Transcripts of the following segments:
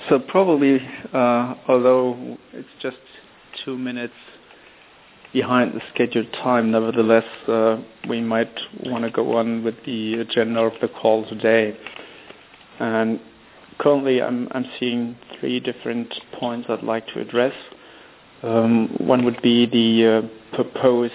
So probably, although it's just 2 minutes behind the scheduled time, nevertheless, we might want to go on with the agenda of the call today. And currently, I'm seeing 3 different points I'd like to address. One would be the proposed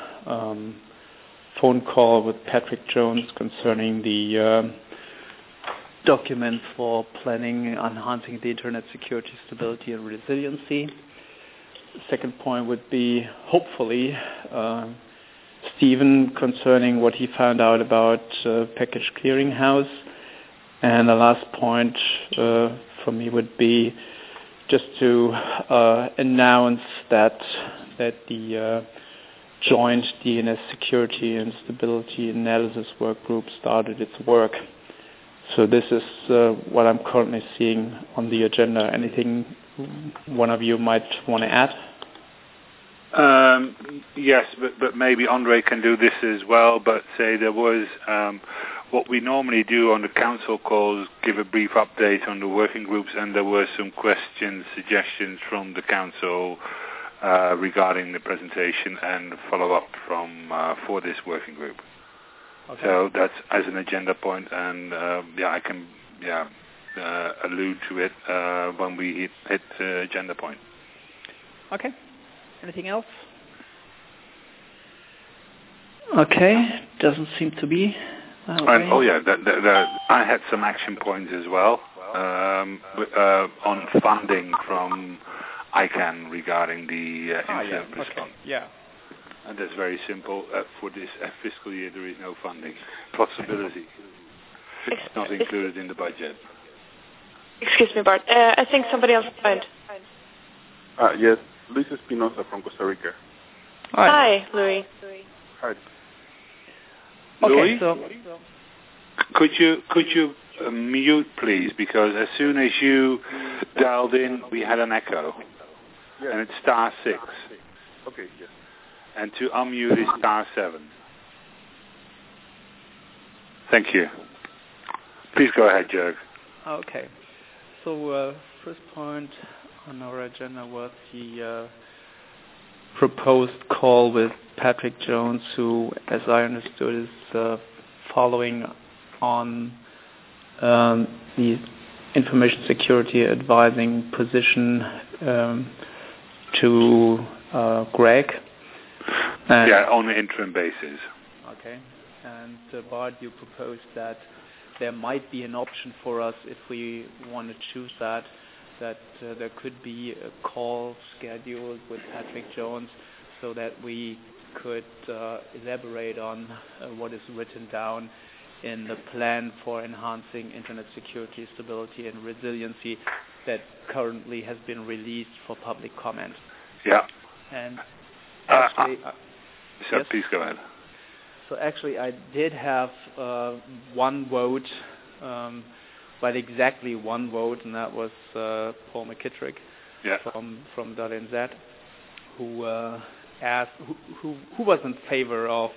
phone call with Patrick Jones concerning the document for planning and enhancing the Internet security, stability, and resiliency. The second point would be, hopefully, Stephen concerning what he found out about Package Clearinghouse. And the last point for me would be just to announce that the joint DNS security and stability analysis work group started its work. So this is what I'm currently seeing on the agenda. Anything one of you might want to add? Yes, but maybe Andre can do this as well, but say there was what we normally do on the council calls, give a brief update on the working groups, and there were some questions, suggestions from the council regarding the presentation and follow-up from for this working group. Okay. So that's as an agenda point, and I can allude to it when we hit agenda point. Okay. Anything else? Okay. Doesn't seem to be. I had some action points as well on funding from ICANN regarding the incident response. Yeah. And that's very simple. For this fiscal year, there is no funding possibility. It's not included in the budget. Excuse me, Bart. I think somebody else joined. Yes, Luis Espinosa from Costa Rica. Hi, Louis. Hi. Okay, Louis, so could you mute, please? Because as soon as you dialed in, we had an echo, and it's *6. Okay, yes. And to unmute is *7. Thank you. Please go ahead, Jörg. Okay. So first point on our agenda was the proposed call with Patrick Jones, who, as I understood, is following on the information security advising position to Greg. On an interim basis. Okay. And Bart, you proposed that there might be an option for us if we want to choose that there could be a call scheduled with Patrick Jones so that we could elaborate on what is written down in the plan for enhancing Internet security, stability, and resiliency that currently has been released for public comment. Yeah. And actually... yes? Please go ahead. So actually I did have one vote, but exactly one vote, and that was Paul McKittrick from .NZ, who asked, who was in favor of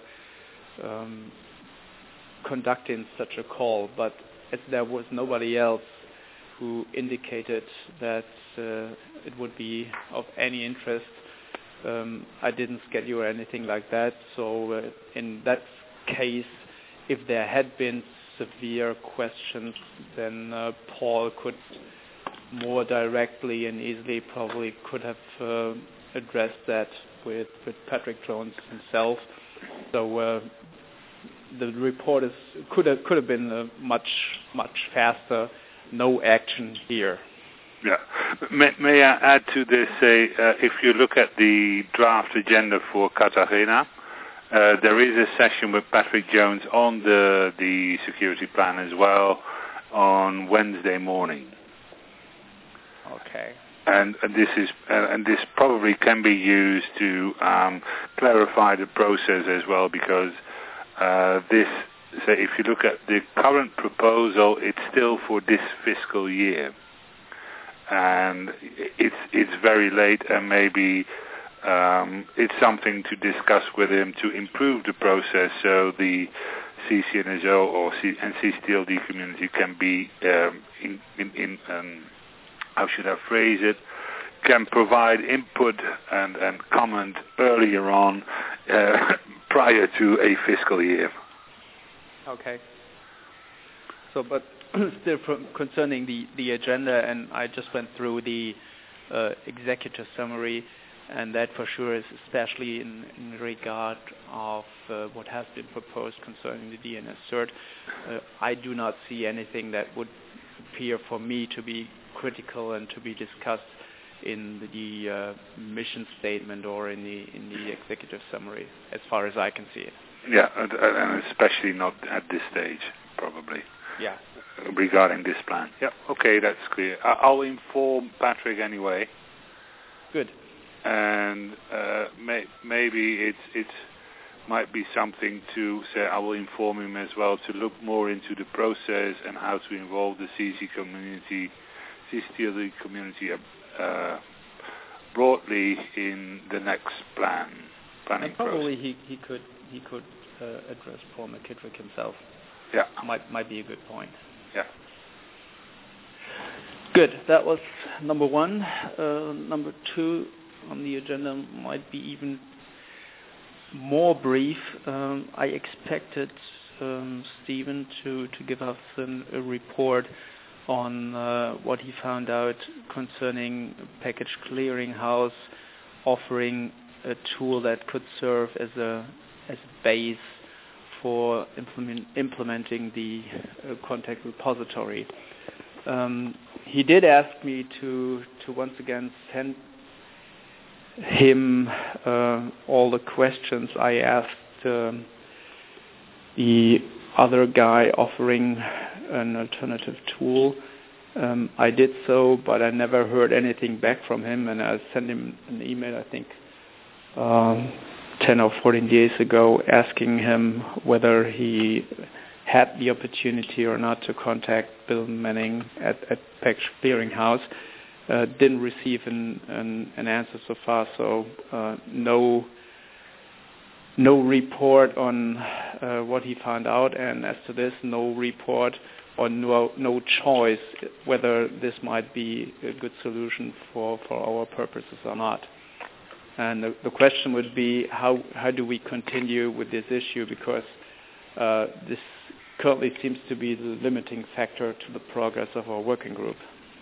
conducting such a call, but as there was nobody else who indicated that it would be of any interest, I didn't schedule anything like that. So in that case, if there had been severe questions, then Paul could more directly and easily probably could have addressed that with Patrick Jones himself. So the report could have been much faster. No action here. Yeah. May I add to this? If you look at the draft agenda for Cartagena, there is a session with Patrick Jones on the security plan as well on Wednesday morning. Okay. And this probably can be used to clarify the process as well, because if you look at the current proposal, it's still for this fiscal year. And it's very late, and maybe it's something to discuss with him to improve the process, so the CCNSO or and CCTLD community can be how should I phrase it? Can provide input and comment earlier on prior to a fiscal year. Okay. So, but still concerning the agenda, and I just went through the executive summary, and that for sure is especially in regard of what has been proposed concerning the DNS cert. I do not see anything that would appear for me to be critical and to be discussed in the mission statement or in the executive summary, as far as I can see it. Yeah, and especially not at this stage, probably. Yeah. Regarding this plan. Yeah. Okay, that's clear. I'll inform Patrick anyway. Good. And maybe it might be something to say. I will inform him as well to look more into the process and how to involve the CCTLD community broadly in the next planning and probably process. he could address Paul McKittrick himself. Yeah. Might be a good point. Yeah. Good. That was number one. Number two on the agenda might be even more brief. I expected Stephen to give us a report on what he found out concerning Package Clearinghouse offering a tool that could serve as a base for implementing the contact repository. He did ask me to once again send him all the questions I asked the other guy offering an alternative tool. I did so, but I never heard anything back from him, and I sent him an email, I think, 10 or 14 days ago, asking him whether he had the opportunity or not to contact Bill Manning at Package Clearinghouse. Didn't receive an answer so far, so no report on what he found out, and as to this, no report or no choice whether this might be a good solution for our purposes or not. And the question would be, how do we continue with this issue, because this currently seems to be the limiting factor to the progress of our working group.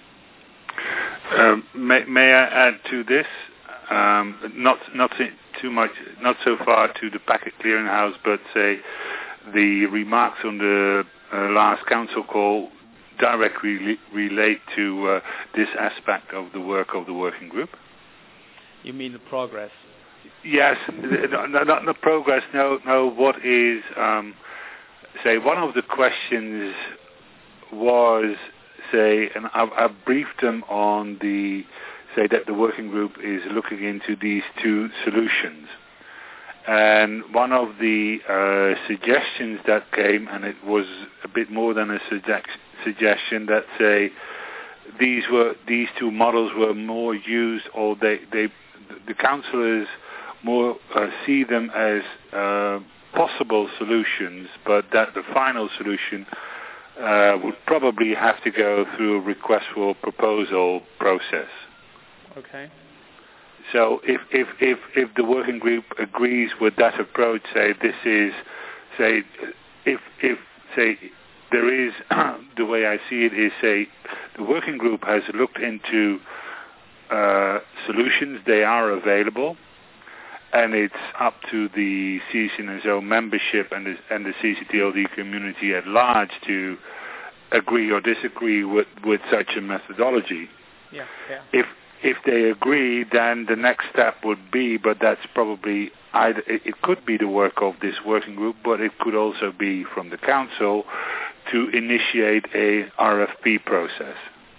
May I add to this? Not too much, not so far to the Packet Clearinghouse, but say the remarks on the last council call directly relate to this aspect of the work of the working group. You mean the progress? Yes, not the progress. No. What is say? One of the questions was say, and I briefed them on the say that the working group is looking into these two solutions, and one of the suggestions that came, and it was a bit more than a suggestion, that say these two models were more used, or the councillors more see them as possible solutions, but that the final solution would probably have to go through a request for proposal process. Okay. So if the working group agrees with that approach, say this is, say, if say there is the way I see it is, say the working group has looked into solutions, they are available, and it's up to the CCNSO membership and the CCTLD community at large to agree or disagree with such a methodology. Yeah. If they agree, then the next step would be, but that's probably either it could be the work of this working group, but it could also be from the council to initiate a RFP process.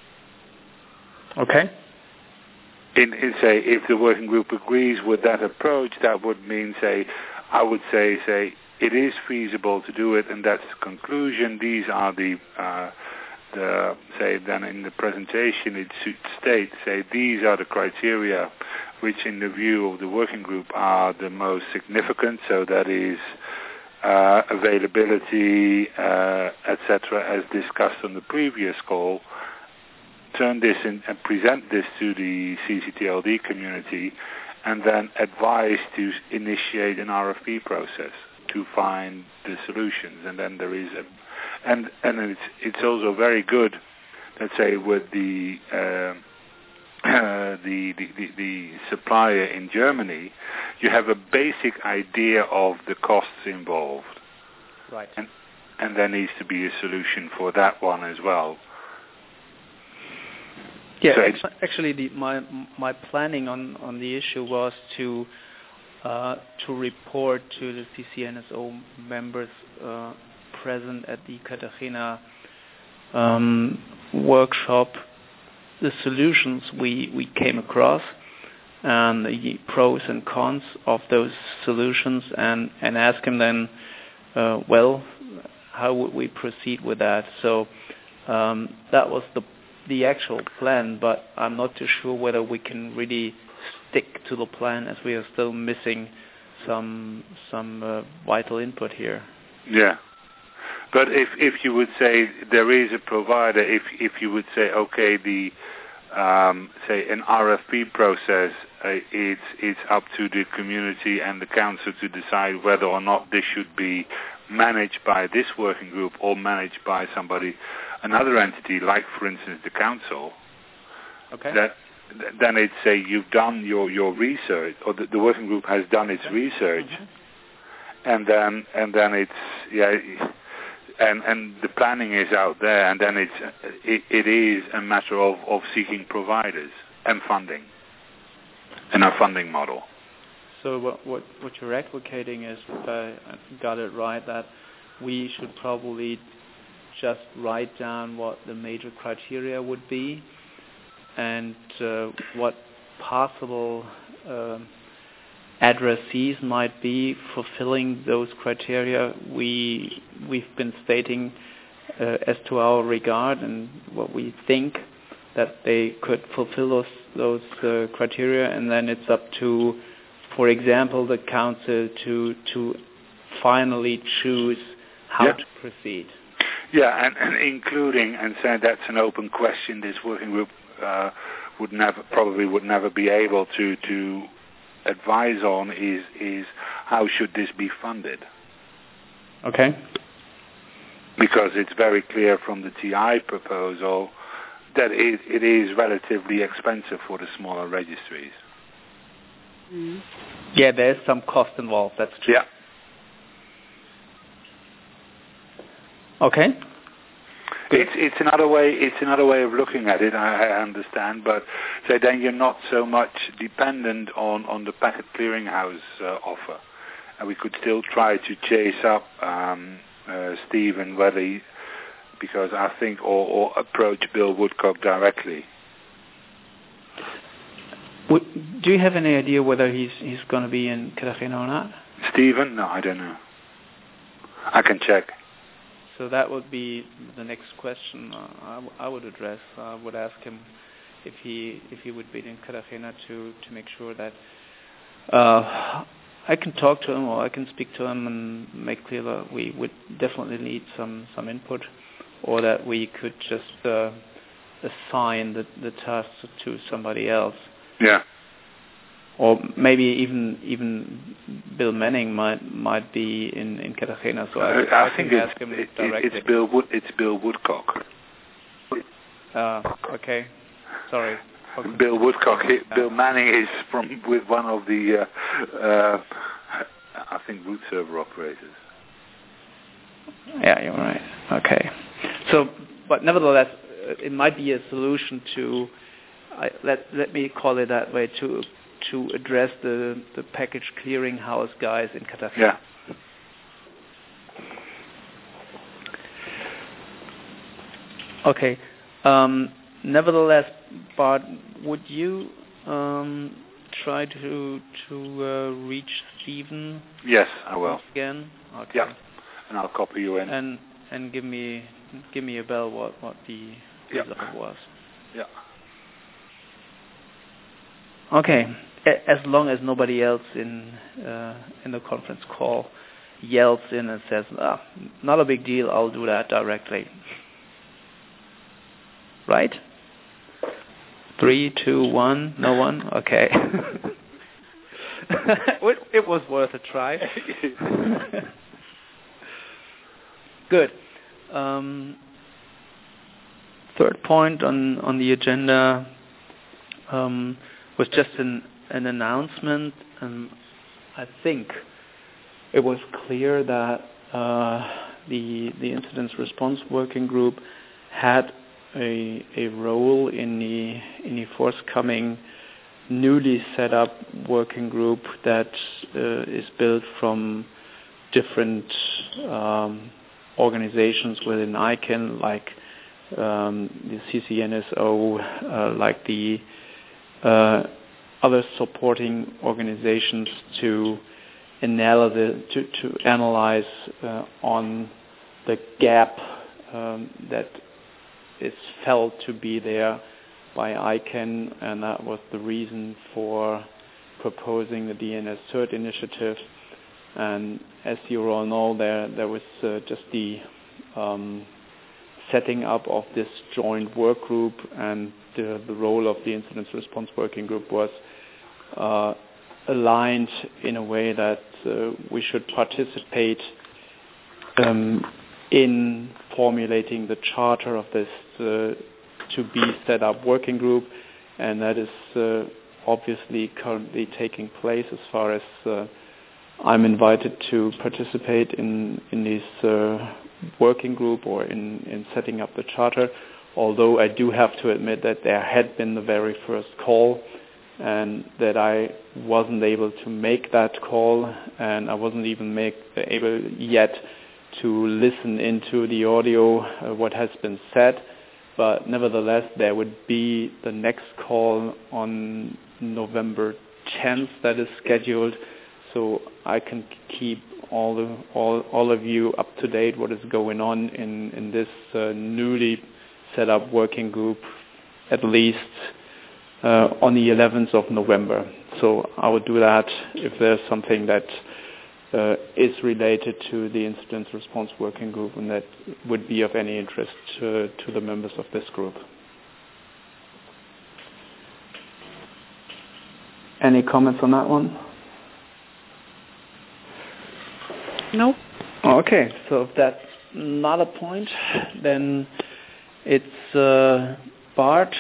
Okay. Say, if the working group agrees with that approach, that would mean, I would say, it is feasible to do it, and that's the conclusion. These are then in the presentation it states, these are the criteria which in the view of the working group are the most significant. So that is availability, etc., as discussed on the previous call, turn this in and present this to the CCTLD community, and then advise to initiate an RFP process to find the solutions. And then there is and it's also very good, let's say, with the supplier in Germany, you have a basic idea of the costs involved. Right. And there needs to be a solution for that one as well. Yeah, so actually, my planning on the issue was to report to the CCNSO members present at the Cartagena workshop the solutions we came across and the pros and cons of those solutions, and ask him then, how would we proceed with that? So that was the actual plan, but I'm not too sure whether we can really stick to the plan, as we are still missing some vital input here. Yeah. But if you would say there is a provider, if you would say, okay, the say an RFP process, it's up to the community and the council to decide whether or not this should be managed by this working group or managed by another entity, like for instance the council. Okay. Then it's say you've done your research, or the working group has done its research, and then it's and the planning is out there, and then it is a matter of seeking providers and funding, and our funding model. So what you're advocating is, if I got it right, that we should probably just write down what the major criteria would be, and what possible addressees might be fulfilling those criteria we've been stating as to our regard, and what we think that they could fulfill those criteria, and then it's up to, for example, the council to finally choose how to proceed. Yeah, and including and saying that's an open question. This working group would never be able to advise on is how should this be funded? Okay. Because it's very clear from the TI proposal that it is relatively expensive for the smaller registries. Mm. Yeah, there's some cost involved. That's true. Yeah. Okay. It's another way of looking at it. I understand, but so then you're not so much dependent on the packet clearinghouse offer, and we could still try to chase up Stephen whether because I think or approach Bill Woodcock directly. Do you have any idea whether he's going to be in Cartagena or not? Stephen? No, I don't know. I can check. So that would be the next question I would address. I would ask him if he would be in Cartagena to make sure that I can talk to him, or I can speak to him and make clear that we would definitely need some input, or that we could just assign the task to somebody else. Yeah. Or maybe even Bill Manning might be in Cartagena, so I think ask him directly. It's Bill Woodcock. Okay, sorry. Okay. Bill Woodcock. Bill Manning is with one of the I think root server operators. Yeah, you're right. Okay. So, but nevertheless, it might be a solution to let me call it that way, to address the package clearinghouse guys in Cartagena. Yeah. Okay. Nevertheless, Bart, would you try to reach Stephen? Yes, I will. Again? Okay. Yeah. And I'll copy you in. And give me a bell what the result was. Yeah. Okay. As long as nobody else in the conference call yells in and says, not a big deal, I'll do that directly. Right? 3, 2, 1, no one? Okay. It was worth a try. Good. Third point on the agenda was just an announcement. I think it was clear that the Incident Response Working Group had a role in the forthcoming newly set up working group that is built from different organizations within ICANN, like the CCNSO, like the other supporting organizations to analyze on the gap that is felt to be there by ICANN, and that was the reason for proposing the DNS Cert initiative. And as you all know, there was just the setting up of this joint work group, and the role of the Incident Response Working Group was aligned in a way that we should participate in formulating the charter of this to be set up working group, and that is obviously currently taking place as far as I'm invited to participate in this working group or in setting up the charter, although I do have to admit that there had been the very first call and that I wasn't able to make that call, and I wasn't even able yet to listen into the audio, what has been said. But nevertheless, there would be the next call on November 10th that is scheduled, so I can keep all of you up to date what is going on in this newly set up working group, at least on the 11th of November. So I will do that if there's something that is related to the Incident Response Working Group and that would be of any interest to the members of this group. Any comments on that one? No. Okay, so if that's not a point, then it's Bart.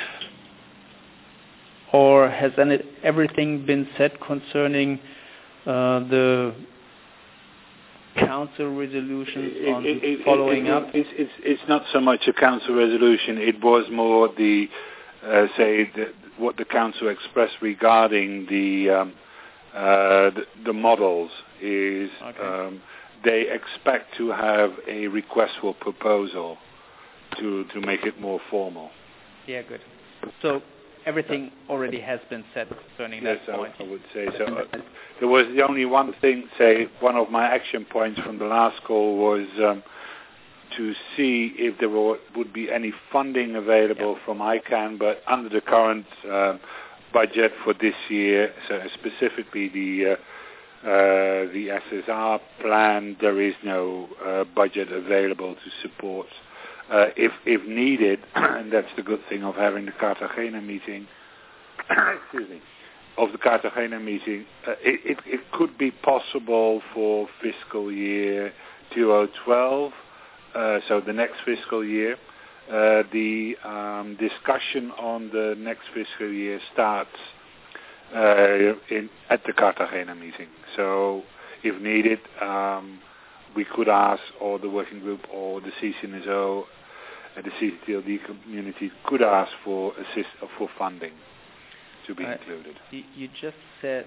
Or has everything been said concerning the council resolutions on following up? It's not so much a council resolution. It was more what the council expressed regarding the models is. Okay. They expect to have a request for proposal to make it more formal. Yeah, good. So everything already has been said concerning that point. I would say so. There was the only one thing, one of my action points from the last call was to see if there would be any funding available from ICANN, but under the current budget for this year, so specifically the SSR plan, there is no budget available to support. If needed, and that's the good thing of having the Cartagena meeting, excuse me, it could be possible for fiscal year 2012, so the next fiscal year. The discussion on the next fiscal year starts at the Cartagena meeting. So if needed, we could ask, or the working group or the CCNSO, the CCTLD community could ask for funding to be included. You just said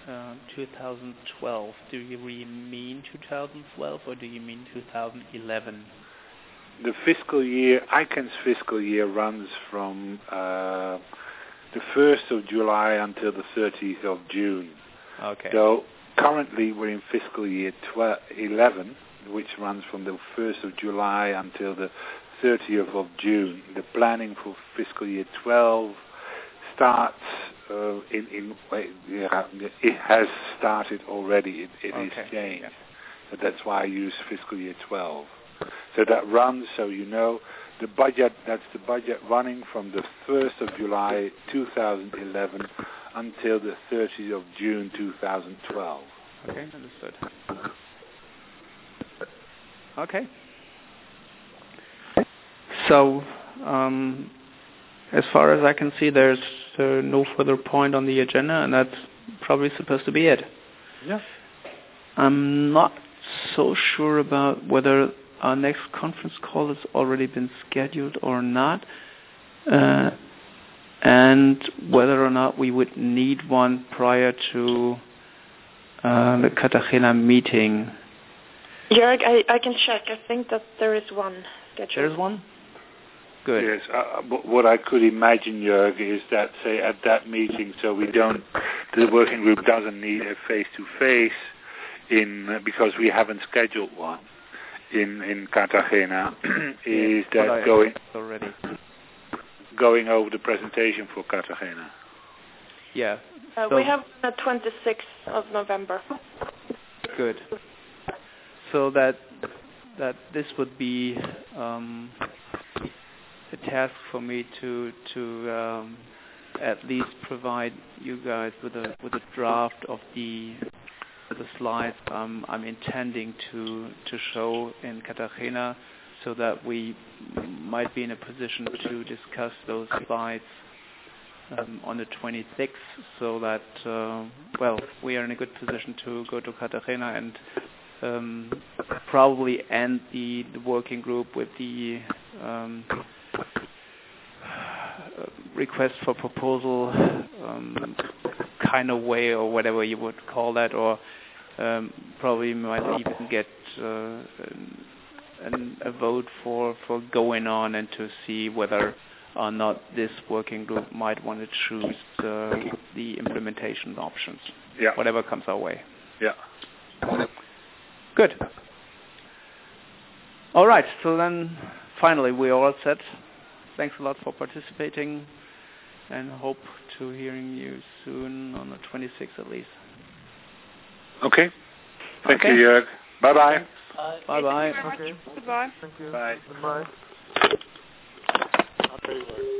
2012. Do you really mean 2012 or do you mean 2011? The fiscal year, ICANN's fiscal year runs from the 1st of July until the 30th of June. Okay. So currently we're in fiscal year 11, which runs from the 1st of July until the 30th of June. The planning for fiscal year 12 starts it has started already. It is changed. Yeah. That's why I use fiscal year 12. So that runs, so you know, the budget, that's the budget running from the 1st of July 2011 until the 30th of June 2012. Okay, understood. Okay. So, as far as I can see, there's no further point on the agenda, and that's probably supposed to be it. Yeah. I'm not so sure about whether our next conference call has already been scheduled or not, and whether or not we would need one prior to the Cartagena meeting. Jörg, I can check. I think that there is one scheduled. There is one? Good. Yes, but what I could imagine, Jörg, is that, say, at that meeting, so the working group doesn't need a face-to-face because we haven't scheduled one in Cartagena, is that going over the presentation for Cartagena? Yeah. We have the 26th of November. Good. So that this would be a task for me to at least provide you guys with a draft of the slides I'm intending to show in Cartagena, so that we might be in a position to discuss those slides on the 26th, so that we are in a good position to go to Cartagena and probably end the working group with the request for proposal kind of way, or whatever you would call that, or probably might even get a vote for going on and to see whether or not this working group might want to choose the implementation options. Yeah. Whatever comes our way. Yeah. Good. All right. So then, finally, we're all set. Thanks a lot for participating, and hope to hearing you soon on the 26th at least. Okay. Thank you, Jörg. Bye-bye. Bye-bye. Thank you very much. Goodbye. Thank you. Bye. Goodbye. Okay.